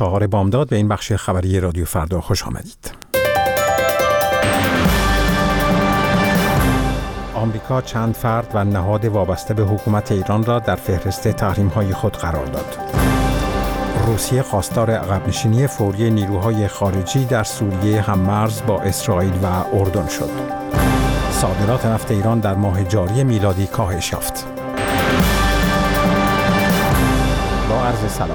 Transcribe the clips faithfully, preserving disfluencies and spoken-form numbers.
چهار بامداد به این بخش خبری رادیو فردا خوش آمدید. آمریکا چند فرد و نهاد وابسته به حکومت ایران را در فهرست تحریم‌های خود قرار داد. روسیه خواستار عقب‌نشینی فوری نیروهای خارجی در سوریه هم‌مرز با اسرائیل و اردن شد. صادرات نفت ایران در ماه جاری میلادی کاهش یافت. با عرض سلام.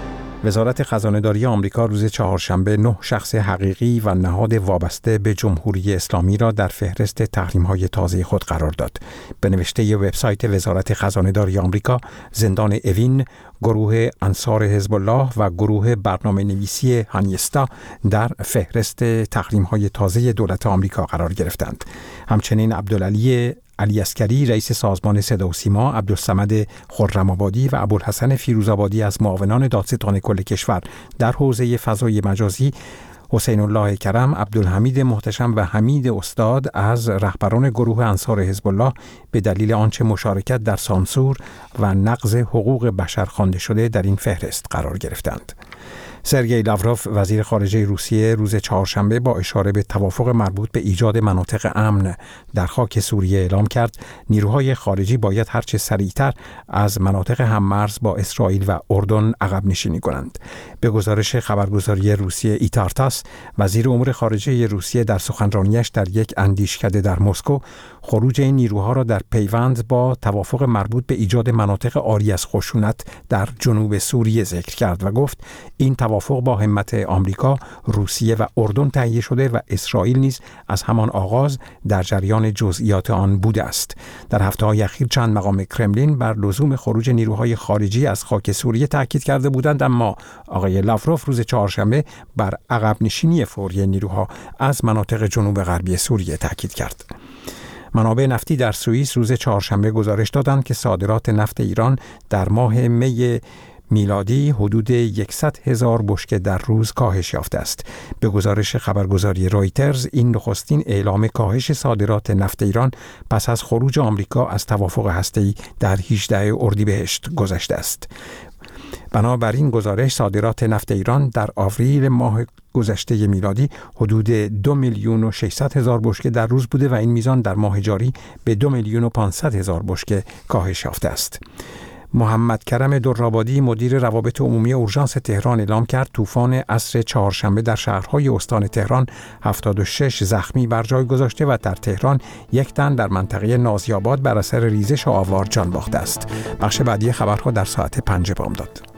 وزارت خزانه‌داری آمریکا روز چهارشنبه نه شخص حقیقی و نهاد وابسته به جمهوری اسلامی را در فهرست تحریم‌های تازه خود قرار داد. به نوشته وبسایت وزارت خزانه‌داری آمریکا، زندان اوین، گروه انصار حزب الله و گروه برنامه‌نویسی هانیستا در فهرست تحریم‌های تازه دولت آمریکا قرار گرفتند. همچنین عبدالعلی علی عسکری رئیس سازمان صدا و سیما، عبدالصمد خرم‌آبادی و ابوالحسن فیروزآبادی از معاونان دادستان کل کشور در حوزه فضای مجازی، حسین الله کرم، عبدالحمید محتشم و حمید استاد از رهبران گروه انصار حزب الله به دلیل آنچه مشارکت در سانسور و نقض حقوق بشر خوانده شده در این فهرست قرار گرفتند. سرگئی لاوروف وزیر خارجه روسیه روز چهارشنبه با اشاره به توافق مربوط به ایجاد مناطق امن در خاک سوریه اعلام کرد نیروهای خارجی باید هرچه سریعتر از مناطق هم‌مرز با اسرائیل و اردن عقب نشینی کنند. به گزارش خبرگزاری روسیه ایتارتاس، وزیر امور خارجه روسیه در سخنرانیش در یک اندیشکده در مسکو خروج این نیروها را در پیوند با توافق مربوط به ایجاد مناطق عاری از خشونت در جنوب سوریه ذکر کرد و گفت این توافق با همت آمریکا، روسیه و اردن تهیه شده و اسرائیل نیز از همان آغاز در جریان جزئیات آن بوده است. در هفته‌های اخیر چند مقام کرملین بر لزوم خروج نیروهای خارجی از خاک سوریه تاکید کرده بودند، اما آقای لاوروف روز چهارشنبه بر عقب نشینی فوری نیروها از مناطق جنوب غربی سوریه تاکید کرد. منابع نفتی در سوئیس روز چهارشنبه گزارش دادند که صادرات نفت ایران در ماه می میلادی حدود صد هزار بشکه در روز کاهش یافته است. به گزارش خبرگزاری رویترز، این نخستین اعلام کاهش صادرات نفت ایران پس از خروج آمریکا از توافق هسته‌ای در هجدهم اردیبهشت گذشته است. بنابراین گزارش صادرات نفت ایران در آوریل ماه گذشته میلادی حدود دو میلیون و ششصد هزار بشکه در روز بوده و این میزان در ماه جاری به دو میلیون و پانصد هزار بشکه کاهش یافته است. محمد کرم درآبادی مدیر روابط عمومی اورژانس تهران اعلام کرد طوفان عصر چهارشنبه در شهرهای استان تهران هفتاد و شش زخمی بر جای گذاشته و در تهران یک تن در منطقه نازی‌آباد بر اثر ریزش آوار جان باخته است. بخش بعدی خبرها در ساعت پنج بامداد.